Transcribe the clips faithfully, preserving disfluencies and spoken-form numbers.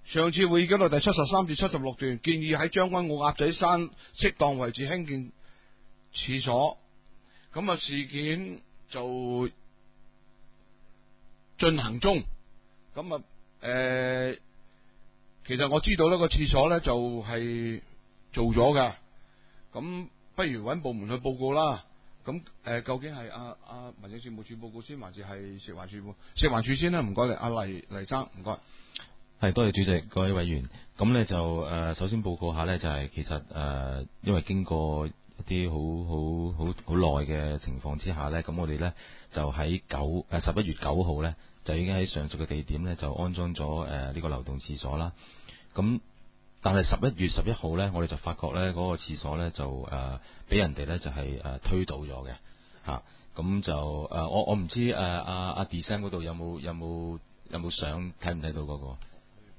上次會議記錄第七十三至七十六段建議喺將軍澳鴨仔山適當位置興建廁所。咁啊，事件就進行中。咁啊，誒、呃，其實我知道呢個廁所咧就係、是、做咗嘅。咁不如揾部門去報告啦。咁誒、呃，究竟係阿阿民政事務處報告先，還是係食環署？食環署先啦，唔該你，阿黎黎生，唔該。 係，多謝主席，各位委員。咁咧就誒、呃，首先報告下咧，就係、是、其實誒、呃，因為經過一啲好好好好耐嘅情況之下咧，咁我哋咧就喺九誒十一月九號咧，就已經喺上述嘅地點咧就安裝咗誒呢個流動廁所啦。咁但係十一月十一號咧，我哋就發覺咧嗰、那個廁所咧就誒俾、呃、人哋咧就係、是、誒、呃、推倒咗嘅嚇。咁、啊、就誒、呃、我我唔知誒阿阿 design 嗰度有冇有冇有冇相睇唔睇到嗰、那個？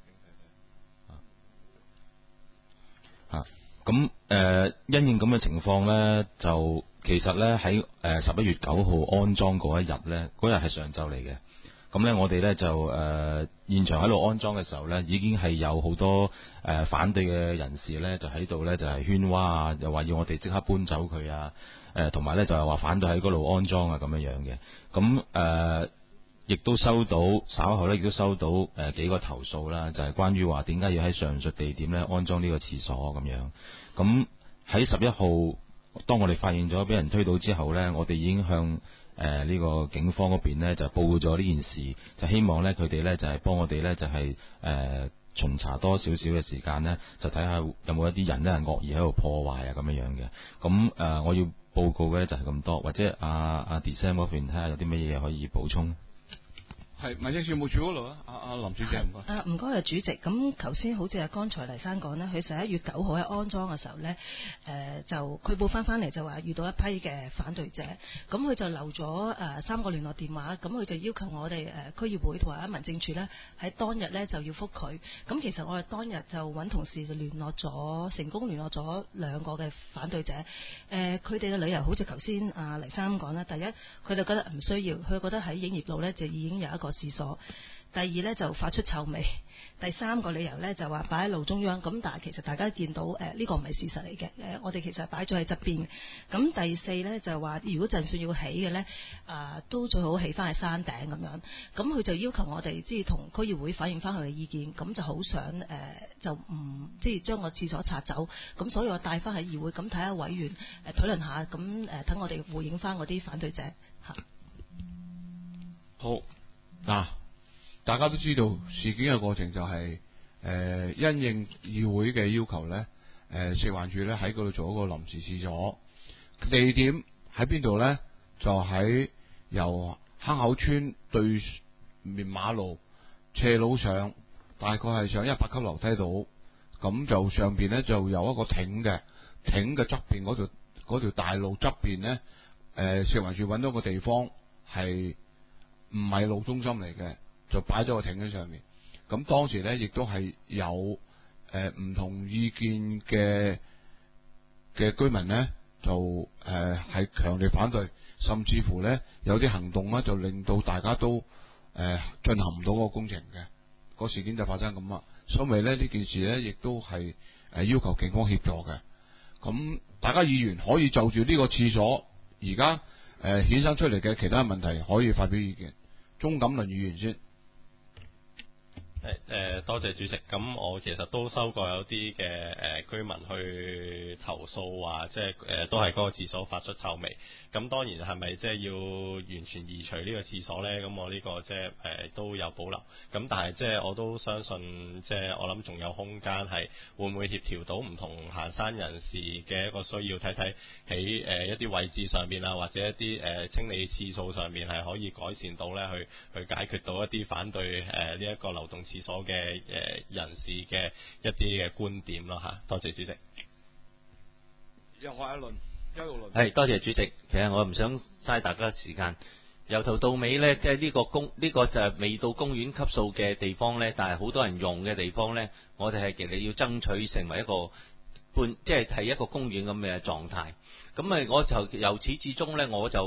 啊，咁誒、呃，因應咁嘅情況咧，就其實咧喺誒十一月九號安裝嗰一日咧，嗰日係上晝嚟嘅。咁咧，我哋咧就誒、呃、現場喺度安裝嘅時候咧，已經係有好多誒、呃、反對嘅人士咧，就喺度咧就係喧嘩啊，又話要我哋即刻搬走佢啊，誒同埋咧就係話反對喺嗰度安裝啊咁樣樣嘅。咁誒亦都收到稍後咧，亦都收到誒、呃、幾個投訴啦，就係、是、關於話點解要喺上述地點咧安裝呢個廁所咁樣。咁喺十一號，當我哋發現咗俾人推倒之後咧，我哋已經向誒呢、呃這個警方嗰邊咧就報告咗呢件事，就希望咧佢哋咧就係、是、幫我哋咧就係、是、誒、呃、巡查多少少嘅時間咧，就睇下有冇一啲人咧係惡意喺度破壞啊咁樣樣嘅。咁誒、呃、我要報告嘅咧就係咁多，或者阿阿 December 嗰邊睇下有啲乜嘢可以補充。 係民政事務處嗰度啊，阿阿林小姐唔該。 啊，唔該啊，主席。咁頭先好似阿剛才黎生講咧，佢十一月九號喺安裝嘅時候咧，誒、呃、就佢報翻翻嚟就話遇到一批嘅反對者，咁佢就留咗誒、呃、三個聯絡電話，咁佢就要求我哋誒、呃、區議會同埋民政處咧喺當日咧就要覆佢。咁其實我哋當日就揾同事就聯絡咗，成功聯絡咗兩個嘅反對者。誒佢哋嘅理由好似頭先阿黎生講啦，第一佢哋覺得唔需要，佢覺得喺影業路咧就已經有一個廁所。第二咧就發出臭味，第三個理由咧就話擺喺路中央，咁但係其實大家見到誒呢、呃這個唔係事實嚟嘅，誒、呃、我哋其實擺咗喺側邊。咁第四咧就話如果就算要起嘅咧，啊、呃、都最好起翻喺山頂咁樣。咁佢就要求我哋即係同區議會反映翻佢嘅意見，咁就好想誒、呃、就唔即係將個廁所拆走，咁所以我帶翻喺議會，咁睇下委員誒、呃、討論下，咁誒等我哋回應翻嗰啲反對者嚇。 好嗱。啊大家都知道事件嘅過程就係、是、誒、呃、因應議會嘅要求咧，誒、呃、食環署咧喺嗰度做一個臨時廁所，地點喺邊度咧？就喺由坑口村對面馬路斜路上，大概係上一百級樓梯度，咁就上邊咧就有一個亭嘅，亭嘅側邊嗰條嗰條大路側邊咧，誒、呃、食環署揾到個地方係唔係路中心嚟嘅。就擺咗個艇喺上面，咁當時咧亦都係有誒唔、呃、同意見嘅嘅居民咧，就誒係強烈反對，甚至乎咧有啲行動咧就令到大家都誒、呃、進行唔到嗰個工程嘅，個事件就發生咁啊。所以咧呢件事咧亦都係誒、呃、要求警方協助嘅。咁大家議員可以就住呢個廁所而家誒衍生出嚟嘅其他問題可以發表意見。鍾錦麟議員先。 誒、呃、多謝主席。咁我其實都收過有啲嘅誒居民去投訴話，即係誒、呃、都係嗰個廁所發出臭味。咁當然係咪即係要完全移除呢個廁所呢？咁我呢個即係誒都有保留。咁但係即係我都相信，即係我諗仲有空間係會唔會協調到唔同行山人士嘅一個需要，睇睇喺誒一啲位置上面啊，或者一啲誒、呃、清理次數上面係可以改善到呢，去去解決到一啲反對誒呢一個流動廁所嘅誒、呃、人士嘅一啲嘅觀點咯嚇。多謝主席。 又係一輪。 係，多謝主席。其實我唔想嘥大家時間，由頭到尾呢，即係呢個公呢、呢個就係未到公園級數嘅地方呢，但係好多人用嘅地方呢，我哋係極力要爭取成為一個半，即係係一個公園咁嘅狀態。咁啊，我就由始至終呢，我就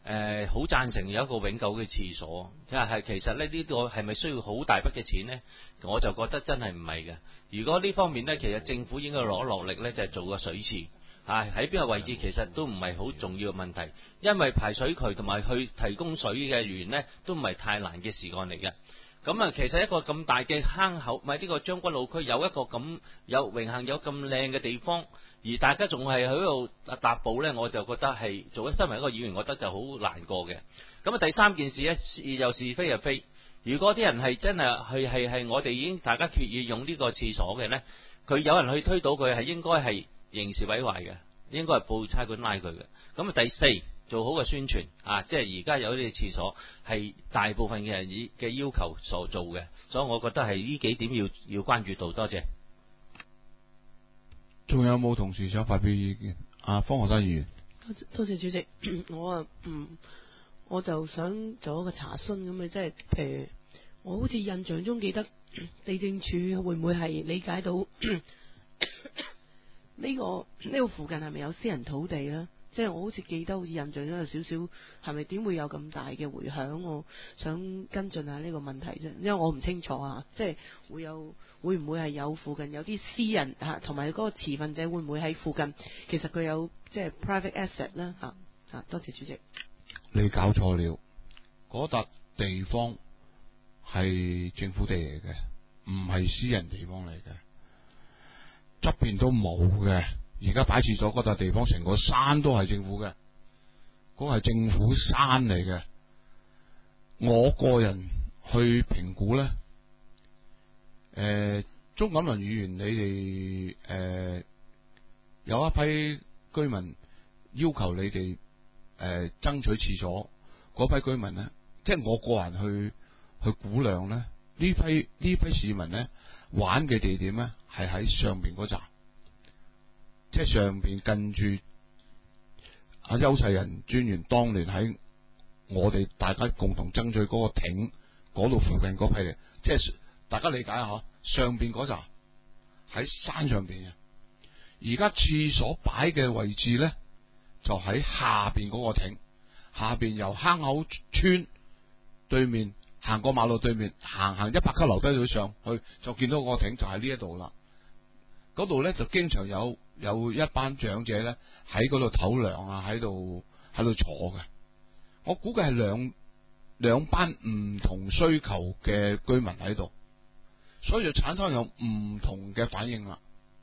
誒好贊成有一個永久嘅廁所，即係其實咧呢個係咪需要好大筆嘅錢呢？我就覺得真係唔係嘅。如果呢方面呢，其實政府應該攞落力呢，就係做個水池。啊！喺邊個位置其實都唔係好重要嘅問題，因為排水渠同埋去提供水嘅源呢，都唔係太難嘅事幹嚟嘅。咁啊，其實一個咁大嘅坑口，咪呢個將軍澳區有一個咁有榮幸有咁靚嘅地方，而大家仲係喺度踏步呢，我就覺得係做咗身為一個議員，我覺得就好難過嘅。咁啊，第三件事呢，又是非又非。如果啲人係真係係係係我哋已經大家決意用呢個廁所嘅呢，佢有人去推倒佢係應該係刑事毀壞嘅，應該係報差館拉佢嘅。咁啊，第四做好嘅宣傳啊，即係而家有啲廁所係大部分嘅人以嘅要求所做嘅，所以我覺得係呢幾點要要關注到。多謝。 仲有冇同事想發表意見？啊，方學生議員。 多謝主席，我啊嗯，我就想做一個查詢咁嘅，即係譬如我好似印象中記得地政處會唔會係理解到？呢、這個呢、這個附近係咪有私人土地呢？即係我好似記得，好似印象中有少少，係咪點會有咁大嘅迴響？我想跟進下呢個問題啫，因為我唔清楚啊。即係會有會唔會係有附近有啲私人嚇，同埋嗰個持份者會唔會喺附近？其實佢有即係 private asset 啦嚇嚇。多謝主席。 你搞錯了，嗰笪地方係政府地嚟嘅，唔係私人地方嚟嘅。側邊都冇嘅，而家擺廁所嗰笪地方，成個山都係政府嘅，嗰個係政府山嚟嘅。我個人去評估咧，誒、呃，鍾錦麟議員，你哋誒、呃、有一批居民要求你哋誒、呃、爭取廁所，嗰批居民咧，即係我個人去去估量咧，呢批呢批市民咧。玩嘅地點咧係喺上邊嗰扎，即係上邊近住阿邱世仁專員當年喺我哋大家共同爭取嗰個艇嗰度附近嗰批嚟，即係大家理解下嗬，上邊嗰扎喺山上邊嘅，而家廁所擺嘅位置咧就喺下邊嗰個艇，下邊由坑口村對面。行過馬路對面，行行一百級樓梯度上去，就見到個艇就喺呢一度啦。嗰度咧就經常有有一班長者咧喺嗰度唞涼啊，喺度喺度坐嘅。我估計係兩兩班唔同需求嘅居民喺度，所以就產生有唔同嘅反應啦。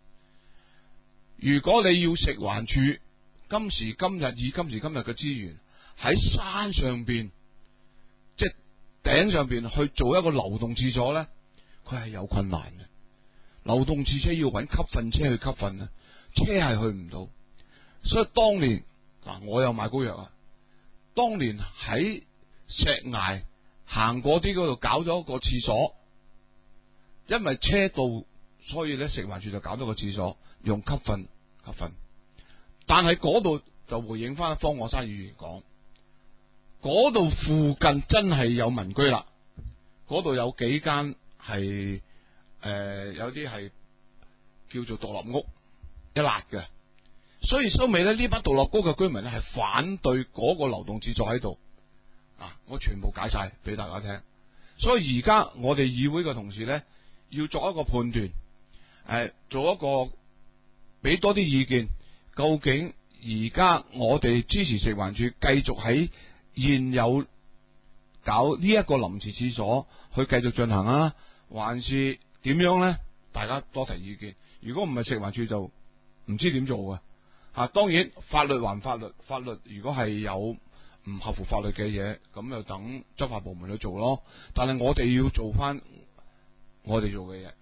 如果你要食環署今時今日以今時今日嘅資源喺山上邊，即係頂上邊去做一個流動廁所咧，佢係有困難嘅。流動廁所要揾吸糞車去吸糞啊，車係去唔到。所以當年嗱，我有買膏藥啊。當年喺石崖行過啲嗰度搞咗個廁所，因為車道，所以咧食環署就搞咗個廁所用吸糞吸糞。但係嗰度就回應翻方國珊議員講。嗰度附近真係有民居啦，嗰度有幾間係誒有啲係叫做獨立屋一辣嘅，所以收尾咧呢班獨立屋嘅居民咧係反對嗰個流動廁所喺度啊！我全部解晒俾大家聽，所以而家我哋議會嘅同事咧要作一個判斷，誒、呃、做一個俾多啲意見，究竟而家我哋支持食環署繼續喺現有搞呢一個臨時廁所去繼續進行啊，還是點樣呢？大家多提意見。如果唔係食環署就唔知點做嘅吓。當然法律還法律，法律如果係有唔合乎法律嘅嘢，咁就等執法部門去做咯。但係我哋要做翻我哋做嘅嘢。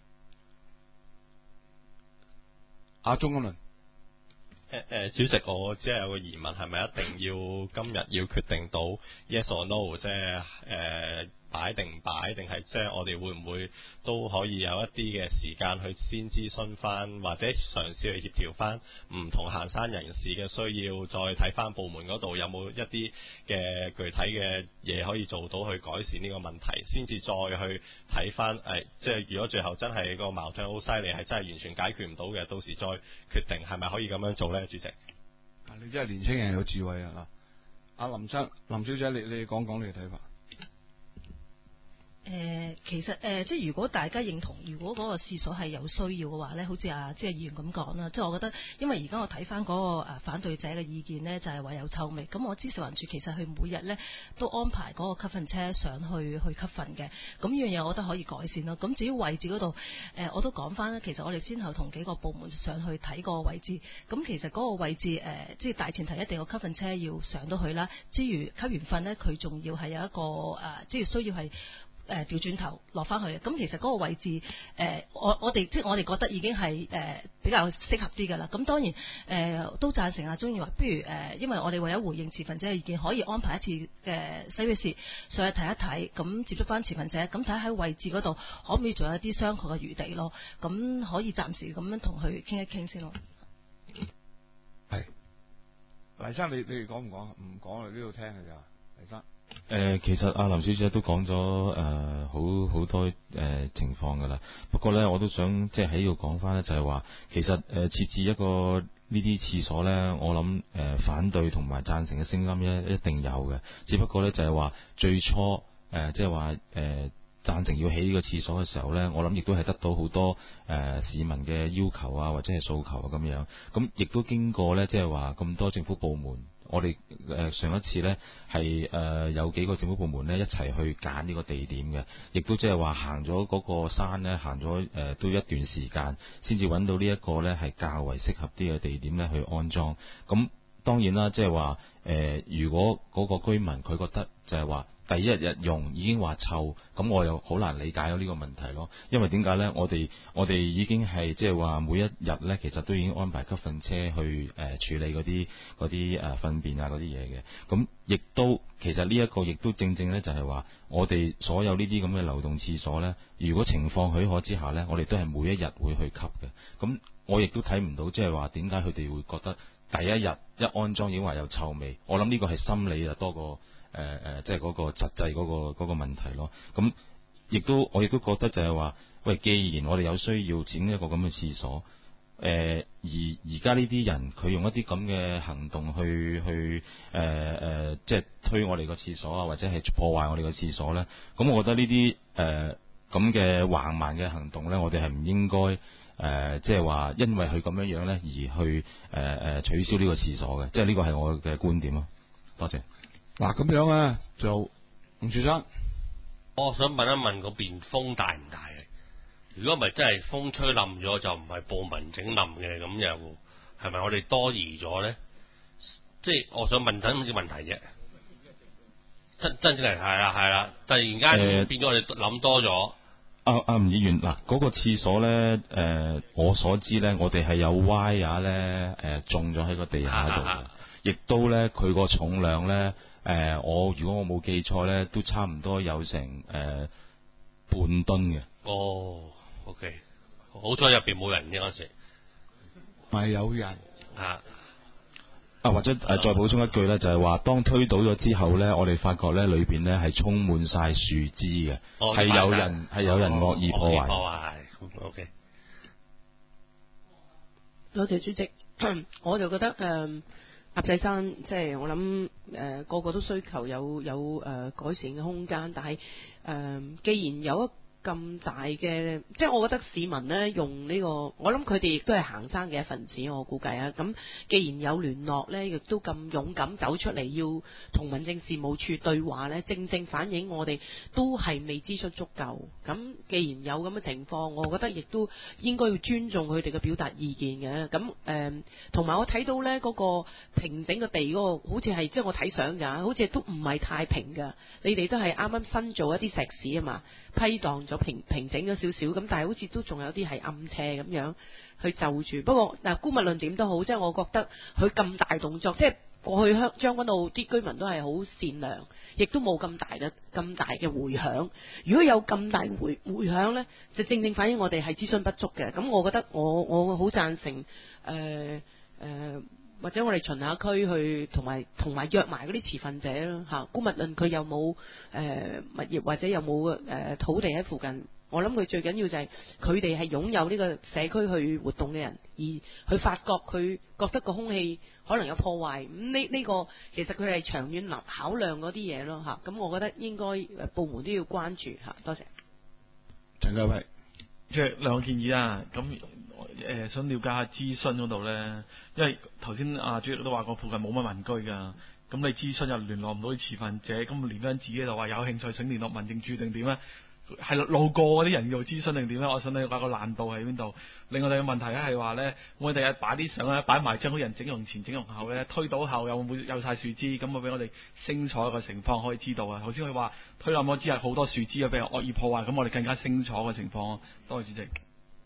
阿鍾錦麟。 誒誒，主席，我只係有個疑問，係咪一定要今日要決定到 yes or no，即係誒擺定唔擺，定係即係我哋會唔會都可以有一啲嘅時間去先諮詢翻，或者嘗試去協調翻唔同行山人士嘅需要，再睇翻部門嗰度有冇一啲嘅具體嘅嘢可以做到去改善呢個問題，先至再去睇翻誒，即係如果最後真係個矛盾好犀利，係真係完全解決唔到嘅，到時再決定係咪可以咁樣做呢？主席， 你真係年青人有智慧啊！ 阿林生、林小姐，你你講講你嘅睇法。 誒、呃，其實誒、呃，即係如果大家認同，如果嗰個廁所係有需要嘅話咧，好似啊，即係議員咁講啦，即係我覺得，因為而家我睇翻嗰個誒反對者嘅意見呢，就係、是、話有臭味。咁我知食環署其實佢每日呢都安排嗰個吸糞車上去去吸糞嘅。咁呢樣嘢我覺得可以改善咯。咁至於位置嗰度，誒、呃，我都講翻啦。其實我哋先後同幾個部門上去睇個位置。咁其實嗰個位置誒、呃，即係大前提一定個吸糞車要上到去啦。之餘吸完糞呢，佢仲要係有一個誒、呃，即係需要係。誒調轉頭落翻去，咁其實嗰個位置，誒、呃、我我哋即係我哋覺得已經係誒、呃、比較適合啲㗎啦。咁當然誒、呃、都贊成阿鍾議員話，不如誒、呃，因為我哋為咗回應持份者嘅意見，可以安排一次嘅洗浴室上去睇一睇，咁接觸翻持份者，咁睇下喺位置嗰度可唔可以仲有一啲商榷嘅餘地咯。咁可以暫時咁樣同佢傾一傾先咯。 係，黎生你你哋講唔講？唔講嚟呢度聽㗎咋，黎生。 誒、呃，其實阿林小姐都講咗誒，好好多誒、呃、情況噶啦。不過咧，我都想即係喺度講翻咧，就係話，其實誒設、呃、置一個呢啲廁所咧，我諗誒、呃、反對同埋贊成嘅聲音咧一定有嘅。只不過咧就係話最初誒即係話誒贊成要起呢個廁所嘅時候咧，我諗亦都係得到好多誒、呃、市民嘅要求啊，或者係訴求啊咁樣。咁亦都經過咧，即係話咁多政府部門。我哋誒上一次呢係誒有幾個政府部門呢一齊去揀呢個地點嘅，亦都即係話行咗嗰個山呢，行咗誒都一段時間，先至揾到呢一個呢係較為適合啲嘅地點呢去安裝。咁當然啦，即係話誒，如果嗰個居民佢覺得就係話，第一日用已經話臭，咁我又好難理解到呢個問題咯。因為點解呢？我哋我哋已經係即係話每一日呢，其實都已經安排吸糞車去誒、呃、處理嗰啲嗰啲誒糞便啊嗰啲嘢嘅。咁亦都其實呢一個亦都正正呢，就係話，我哋所有呢啲咁嘅流動廁所呢，如果情況許可之下呢，我哋都係每一日會去吸嘅。咁我亦都睇唔到即係話點解佢哋會覺得第一日一安裝已經話有臭味。我諗呢個係心理啊多過。誒誒、呃，即係嗰個實際嗰個嗰個問題咯。咁亦都我亦都覺得就係話，喂，既然我哋有需要整一個咁嘅廁所，誒、呃、而而家呢啲人佢用一啲咁嘅行動去去誒誒、呃呃，即係推我哋個廁所啊，或者係破壞我哋個廁所咧，咁我覺得呢啲誒咁嘅橫蠻嘅行動咧，我哋係唔應該誒、呃，即係話因為佢咁樣樣咧而去誒誒、呃、取消呢個廁所嘅，即係呢個係我嘅觀點咯。多謝。 嗱咁樣咧，就吳先生， 我想問一問個邊風大唔大嘅？如果唔係真係風吹冧咗，就唔係部民整冧嘅，咁又係咪我哋多疑咗咧？即係我想問緊咁啲問題啫。真真正係係啦係啦，突然間變咗我哋諗多咗。 阿阿吳議員，嗱嗰、那個廁所咧，誒、呃、我所知咧，我哋係有 wire 咧，誒種咗喺個地下度嘅，亦都咧佢個重量咧。誒、呃，我如果我冇記錯咧，都差唔多有成誒、呃、半噸嘅。 哦 ，OK，好彩入邊冇人嘅嗰時， 咪有人啊啊，或者誒、呃、再補充一句咧，就係、是、話當推倒咗之後咧，我哋發覺咧裏邊咧係充滿晒樹枝嘅，係、哦、有人係、哦、有人惡意破壞。 破壞 ，OK。 多謝主席，我就覺得誒。呃鴨仔山即係我諗誒、呃、個個都需求有有誒、呃、改善嘅空間，但係誒、呃、既然有一咁大嘅，即係我覺得市民呢用呢、這個，我諗佢哋亦都係行山嘅一份子，我估計啊。咁既然有聯絡呢，亦都咁勇敢走出嚟要同民政事務處對話呢，正正反映我哋都係未諮詢足夠。咁既然有咁嘅情況，我覺得亦都應該要尊重佢哋嘅表達意見嘅。咁誒，同、呃、埋我睇到呢嗰、那個平整嘅地嗰、那個，好似係即係我睇相㗎，好似都唔係太平㗎。你哋都係啱啱新做一啲石屎啊嘛。批盪咗平平整咗少少，咁但係好似都仲有啲係暗斜咁樣去就住。不過嗱，姑勿論點都好，即係我覺得佢咁大動作，即係過去香將軍澳啲居民都係好善良，亦都冇咁大嘅咁大嘅迴響。如果有咁大迴迴響呢，就正正反映我哋係諮詢不足嘅。咁我覺得我我好贊成誒誒。呃呃或者我哋巡下區去，同埋同埋約埋嗰啲持份者啦嚇。姑勿論佢有冇誒物業或者有冇誒土地喺附近我諗佢最緊要就係佢哋係擁有呢個社區去活動嘅人，而去發覺佢覺得個空氣可能有破壞，咁呢呢個其實佢係長遠立考量嗰啲嘢咯嚇。咁我覺得應該誒部門都要關注嚇。多謝。 陳家輝， 即係兩個建議啦。咁誒、呃、想了解下諮詢嗰度咧，因為頭先阿主席都話過附近冇乜民居㗎。咁你諮詢又聯絡唔到啲持份者，咁連嗰陣自己就話有興趣請聯絡民政處定點咧？係路過嗰啲人要諮詢定點咧？我想你話個難度喺邊度？另外第二個問題咧係話咧，我哋第日擺啲相咧擺埋張好人整容前整容後咧，推倒後有冇有晒樹枝，咁啊俾我哋清楚個情況可以知道啊。頭先佢話推冧咗之後好多樹枝啊，俾人惡意破壞，咁我哋更加清楚個情況。多謝主席。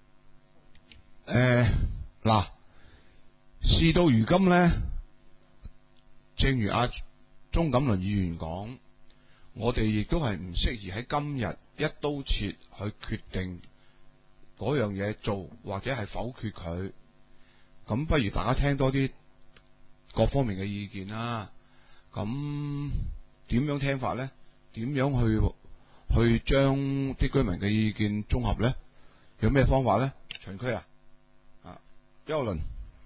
誒嗱，事到如今咧，正如阿鍾錦麟議員講，我哋亦都係唔適宜喺今日一刀切去決定嗰樣嘢做，或者係否決佢。咁不如大家聽多啲各方面嘅意見啦。咁點樣聽法咧？點樣去去將啲居民嘅意見綜合咧？有咩方法咧？秦區啊，啊，邱倫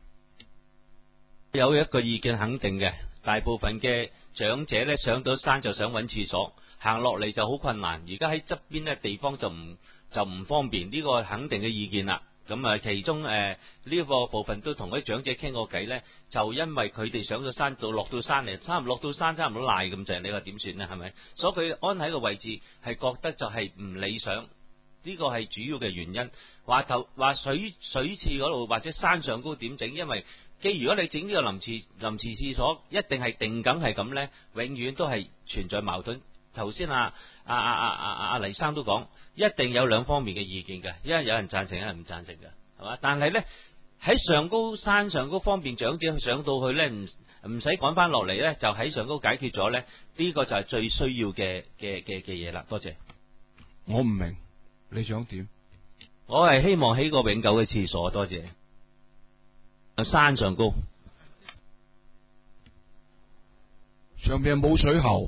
有一個意見肯定嘅，大部分嘅長者咧上到山就想揾廁所，行落嚟就好困難。而家喺側邊咧地方就唔就唔方便，呢、這個肯定嘅意見啦。咁啊，其中誒呢、呃這個部分都同啲長者傾過偈咧，就因為佢哋上咗山就落到山嚟，差唔落到山差唔多賴咁滯，你話點算咧？係咪？所以佢安喺個位置係覺得就係唔理想，呢、這個係主要嘅原因。話頭話水水廁嗰度或者山上高點整，因為既如果你整呢個臨時臨時廁所，一定係定梗係咁咧，永遠都係存在矛盾。頭先啊啊啊啊啊啊黎生都講，一定有兩方面嘅意見嘅，因為有人贊成，有人唔贊成嘅，係嘛？但係咧喺上高山上高方便長者上到去咧，唔唔使趕翻落嚟咧，就喺上高解決咗咧，呢、這個就係最需要嘅嘅嘅嘅嘢啦。多謝。 我唔明你想點？ 我係希望起個永久嘅廁所。多謝。山上高上邊冇水喉，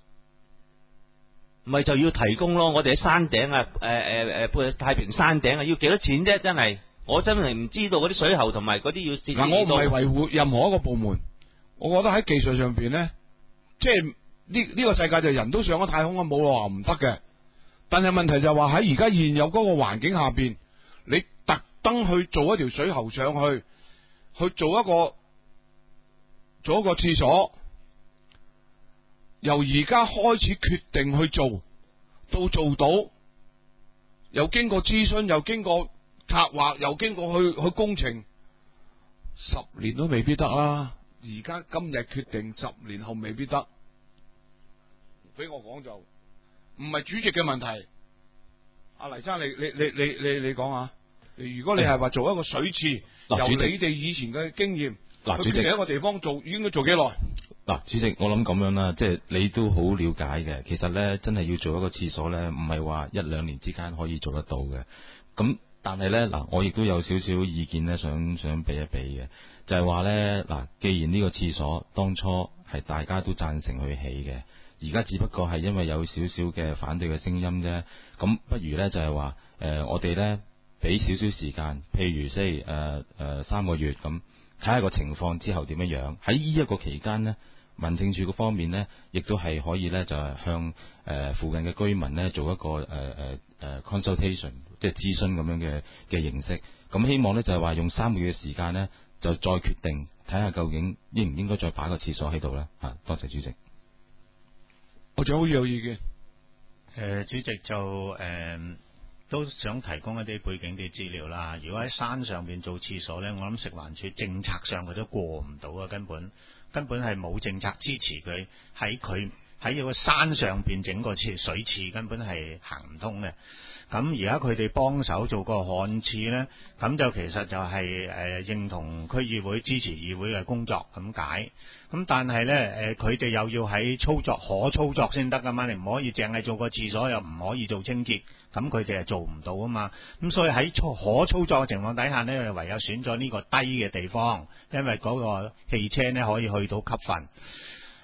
咪就要提供咯。我哋喺山頂啊，誒誒誒，太平山頂啊，要幾多錢啫？真係，我真係唔知道嗰啲水喉同埋嗰啲要設置。 嗱，我唔係維護任何一個部門，我覺得喺技術上邊咧，即係呢呢個世界就人都上咗太空啊，冇話唔得嘅。但係問題就係話喺而家現有嗰個環境下邊，你特登去做一條水喉上去。去做一個做一個廁所，由而家開始決定去做，到做到，又經過諮詢，又經過策劃，又經過去去工程，十年都未必得啦。而家今日決定，十年後未必得。俾我講就唔係主席嘅問題。阿黎生，你你你你你你講下，如果你係話做一個水廁。由你哋以前嘅經驗， 嗱，主席喺一個地方做，應該做幾耐？ 嗱，主席，我諗咁樣啦，即係你都好了解嘅。其實咧，真係要做一個廁所咧，唔係話一兩年之間可以做得到嘅。咁但係咧，嗱，我亦都有少少意見咧，想想俾一俾嘅，就係話咧，嗱，既然呢個廁所當初係大家都贊成去起嘅，而家只不過係因為有少少嘅反對嘅聲音啫。咁不如咧就係話，誒、呃，我哋咧。俾少少時間，譬如即係誒誒三個月咁，睇下個情況之後點樣樣。喺呢一個期間呢，民政處嗰方面呢，亦都係可以呢，就係向誒、呃、附近嘅居民呢做一個誒誒誒 consultation，即係諮詢咁樣嘅嘅形式。咁希望呢，就係話用三個月嘅時間呢，就再決定睇下究竟應唔應該再擺個廁所喺度呢。嚇，多謝主席。 我仲好似有意見。誒、 呃，主席就誒。呃都想提供一啲背景啲資料啦。如果喺山上邊做廁所呢，我諗食環署政策上佢都過唔到啊，根本根本係冇政策支持佢喺佢喺個山上邊整個廁水廁，根本係行唔通嘅。咁而家佢哋幫手做個旱廁呢，咁就其實就係、是、誒、呃、認同區議會支持議會嘅工作咁解。咁但係呢，誒佢哋又要喺操作可操作先得噶嘛，你唔可以淨係做個廁所又唔可以做清潔。咁佢哋係做唔到啊嘛，咁所以喺操可操作嘅情況底下呢，唯有選咗呢個低嘅地方，因為嗰個汽車呢可以去到吸份。誒、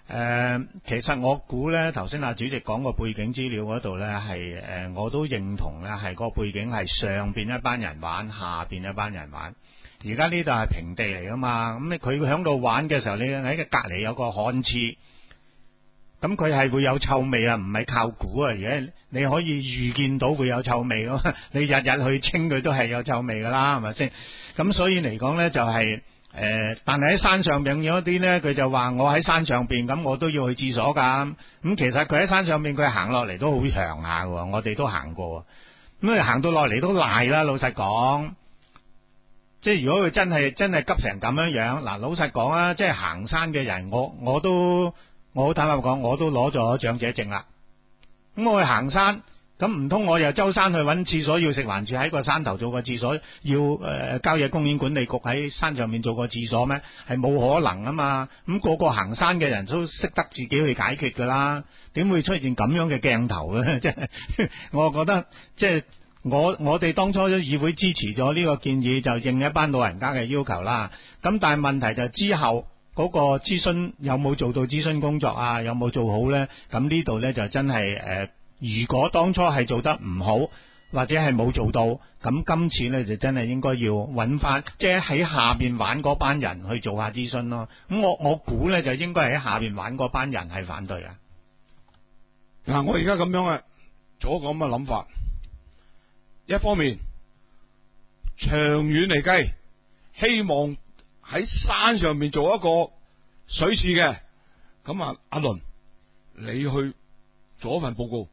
誒，其實我估呢，頭先阿主席講個背景資料嗰度呢，係誒，我都認同呢，係個背景係上邊一班人玩，下邊一班人玩。而家呢度係平地嚟噶嘛，咁你佢響度玩嘅時候，你喺隔離有個旱廁，咁佢係會有臭味啊，唔係靠估啊，而家你可以預見到會有臭味咯。你日日去清佢都係有臭味噶啦，係咪先？咁所以嚟講呢，就係、是、誒、呃，但係喺山上邊有一啲呢，佢就話我喺山上邊，咁我都要去廁所噶。咁其實佢喺山上邊，佢行落嚟都好長下嘅，我哋都行過。咁你行到落嚟都賴啦，老實講。即係如果佢真係真係急成咁樣樣，嗱，老實講啊，即係行山嘅人，我我都我好坦白講，我都攞咗長者證啦。咁我去行山，咁唔通我又周山去揾廁所，要食環署喺個山頭做個廁所，要誒、呃、郊野公園管理局喺山上面做個廁所咩？係冇可能啊嘛！咁、那個個行山嘅人都識得自己去解決噶啦，點會出現咁樣嘅鏡頭咧？即係我覺得即係。我我哋當初都議會支持咗呢個建議，就應一班老人家嘅要求啦。咁但係問題就之後嗰個諮詢有冇做到諮詢工作啊？有冇做好呢？咁呢度呢，就真係誒、呃，如果當初係做得唔好，或者係冇做到，咁今次呢，就真係應該要揾翻，即係喺下邊玩嗰班人去做下諮詢咯。咁我我估呢，就應該係喺下邊玩嗰班人係反對啊。 嗱，我而家咁樣啊，做一個咁嘅諗法。一方面，長遠嚟計，希望喺山上面做一個水試嘅，咁啊，阿倫，你去做一份報告，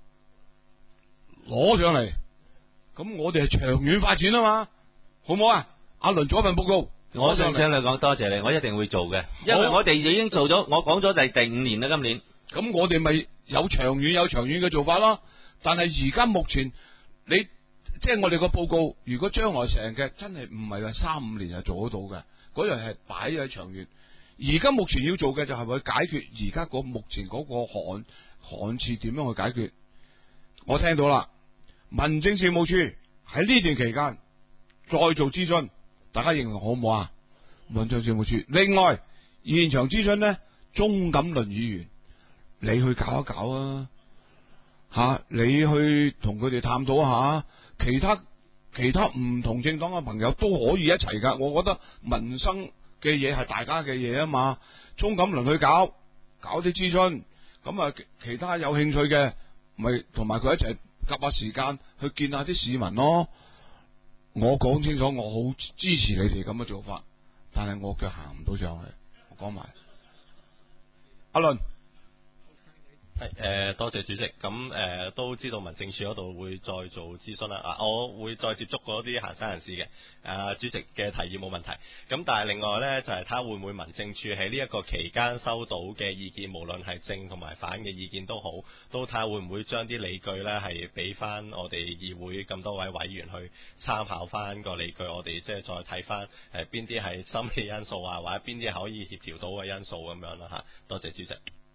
攞上嚟，咁我哋係長遠發展啊嘛，好唔好啊？阿倫做一份報告， 我想請你講多謝你，我一定會做嘅，因為我哋已經做咗，我講咗就係第五年啦，今年。 咁我哋咪有長遠有長遠嘅做法咯，但係而家目前你。即係我哋個報告，如果將來成嘅真係唔係話三五年就做得到嘅，嗰樣係擺喺長遠。而家目前要做嘅就係去解決而家個目前嗰個旱旱廁點樣去解決。我聽到啦，民政事務處喺呢段期間再做諮詢，大家認為好唔好啊？民政事務處，另外現場諮詢呢，鍾錦麟議員，你去搞一搞啊！吓、啊，你去同佢哋探討下，其他其他唔同政黨嘅朋友都可以一齊噶。我覺得民生嘅嘢係大家嘅嘢啊嘛。鍾錦麟去搞搞啲諮詢，咁啊其他有興趣嘅，咪同埋佢一齊夾下時間去見下啲市民咯。我講清楚，我好支持你哋咁嘅做法，但係我腳行唔到上去。我講埋，阿倫。 係誒、呃，多謝主席。咁誒、呃、都知道民政處嗰度會再做諮詢啦。啊，我會再接觸嗰啲行山人士嘅。誒、呃，主席嘅提議冇問題。咁但係另外呢，就係、是、睇下會唔會民政處喺呢一個期間收到嘅意見，無論係正同埋反嘅意見都好，都睇下會唔會將啲理據呢係俾翻我哋議會咁多位委員去參考翻個理據，我哋即係再睇翻誒邊啲係心理因素啊，或者邊啲係可以協調到嘅因素咁樣啦嚇。多謝主席。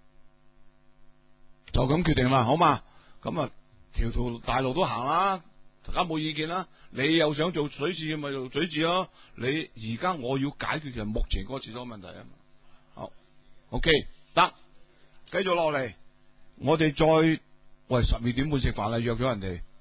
就咁決定啦，好嘛？咁啊，條條大路都行啦，大家冇意見啦。你又想做水廁咪做水廁咯？你而家我要解決嘅目前嗰個廁所問題啊嘛。好 ，OK，得，繼續落嚟，我哋再喂十二點半食飯啦，約咗人哋。